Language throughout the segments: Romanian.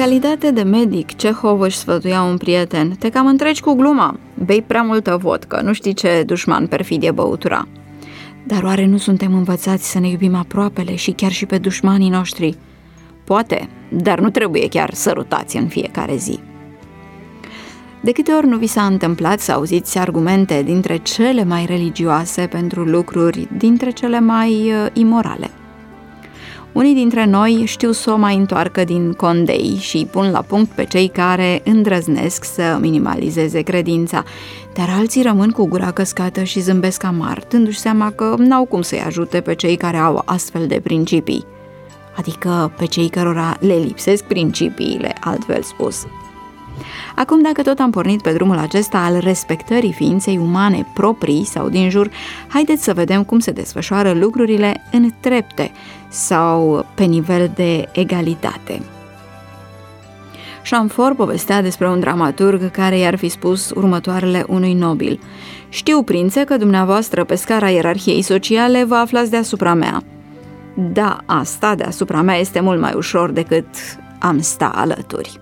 calitate de medic, Cehov își sfătuia un prieten: te cam întregi cu gluma, bei prea multă vodcă, nu știi ce dușman perfid e băutura. Dar oare nu suntem învățați să ne iubim aproapele și chiar și pe dușmanii noștri? Poate, dar nu trebuie chiar sărutați în fiecare zi. De câte ori nu vi s-a întâmplat să auziți argumente dintre cele mai religioase pentru lucruri dintre cele mai imorale? Unii dintre noi știu să o mai întoarcă din condei și îi pun la punct pe cei care îndrăznesc să minimalizeze credința, dar alții rămân cu gura căscată și zâmbesc amar, dându-și seama că n-au cum să-i ajute pe cei care au astfel de principii, adică pe cei cărora le lipsesc principiile, altfel spus. Acum, dacă tot am pornit pe drumul acesta al respectării ființei umane proprii sau din jur, haideți să vedem cum se desfășoară lucrurile în trepte sau pe nivel de egalitate. Chamfort povestea despre un dramaturg care i-ar fi spus următoarele unui nobil: știu, prințe, că dumneavoastră pe scara ierarhiei sociale vă aflați deasupra mea. Da, asta deasupra mea este mult mai ușor decât am sta alături.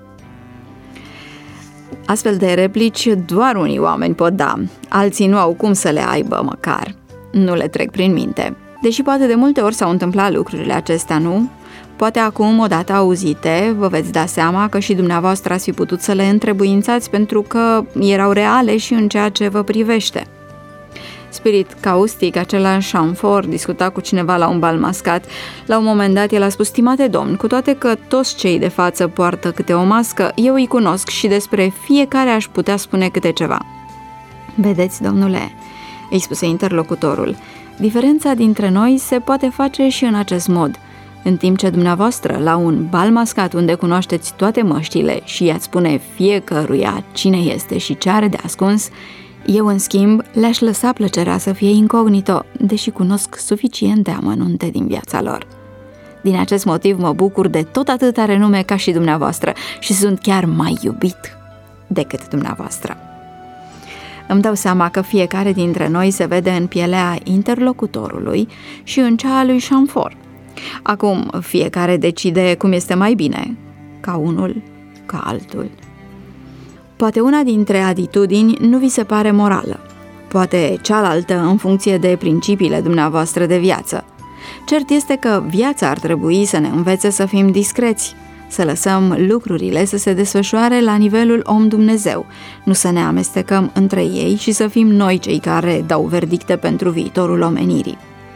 Astfel de replici doar unii oameni pot da, alții nu au cum să le aibă măcar. Nu le trec prin minte. Deși poate de multe ori s-au întâmplat lucrurile acestea, nu? Poate acum, odată auzite, vă veți da seama că și dumneavoastră ați fi putut să le întrebuințați pentru că erau reale și în ceea ce vă privește. Spirit caustic, acela Chamfort discuta cu cineva la un bal mascat. La un moment dat el a spus: stimate domn, cu toate că toți cei de față poartă câte o mască, eu îi cunosc și despre fiecare aș putea spune câte ceva. Vedeți, domnule, îi spuse interlocutorul, diferența dintre noi se poate face și în acest mod. În timp ce dumneavoastră, la un bal mascat unde cunoașteți toate măștile și i-ați spune fiecăruia cine este și ce are de ascuns, eu, în schimb, le-aș lăsa plăcerea să fie incognito, deși cunosc suficiente amănunte din viața lor. Din acest motiv mă bucur de tot atâta renume ca și dumneavoastră și sunt chiar mai iubit decât dumneavoastră. Îmi dau seama că fiecare dintre noi se vede în pielea interlocutorului și în cea a lui Chamfort. Acum fiecare decide cum este mai bine, ca unul, ca altul. Poate una dintre atitudini nu vi se pare morală, poate cealaltă în funcție de principiile dumneavoastră de viață. Cert este că viața ar trebui să ne învețe să fim discreți, să lăsăm lucrurile să se desfășoare la nivelul om-Dumnezeu, nu să ne amestecăm între ei și să fim noi cei care dau verdicte pentru viitorul omenirii.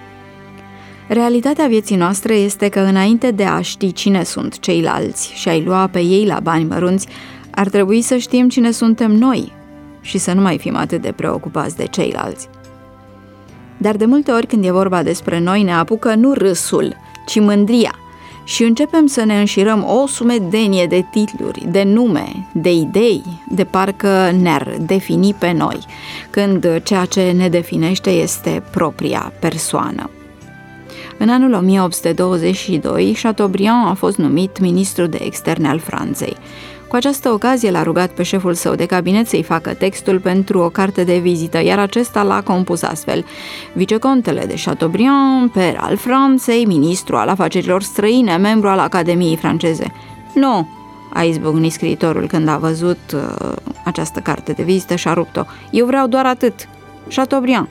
Realitatea vieții noastre este că înainte de a ști cine sunt ceilalți și a-i lua pe ei la bani mărunți, ar trebui să știm cine suntem noi și să nu mai fim atât de preocupați de ceilalți. Dar de multe ori când e vorba despre noi ne apucă nu râsul, ci mândria și începem să ne înșirăm o sumedenie de titluri, de nume, de idei, de parcă ne-ar defini pe noi, când ceea ce ne definește este propria persoană. În anul 1822, Chateaubriand a fost numit ministru de externe al Franței. Cu această ocazie l-a rugat pe șeful său de cabinet să-i facă textul pentru o carte de vizită, iar acesta l-a compus astfel: vicecontele de Chateaubriand, per al Franței, ministru al afacerilor străine, membru al Academiei franceze. Nu, a izbucnit scriitorul când a văzut această carte de vizită și a rupt-o. Eu vreau doar atât, Chateaubriand.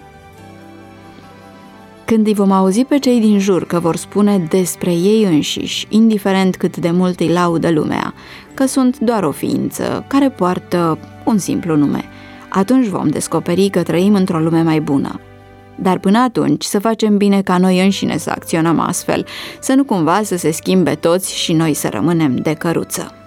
Când îi vom auzi pe cei din jur că vor spune despre ei înșiși, indiferent cât de mult îi laudă lumea, că sunt doar o ființă care poartă un simplu nume, atunci vom descoperi că trăim într-o lume mai bună. Dar până atunci să facem bine ca noi înșine să acționăm astfel, să nu cumva să se schimbe toți și noi să rămânem de căruță.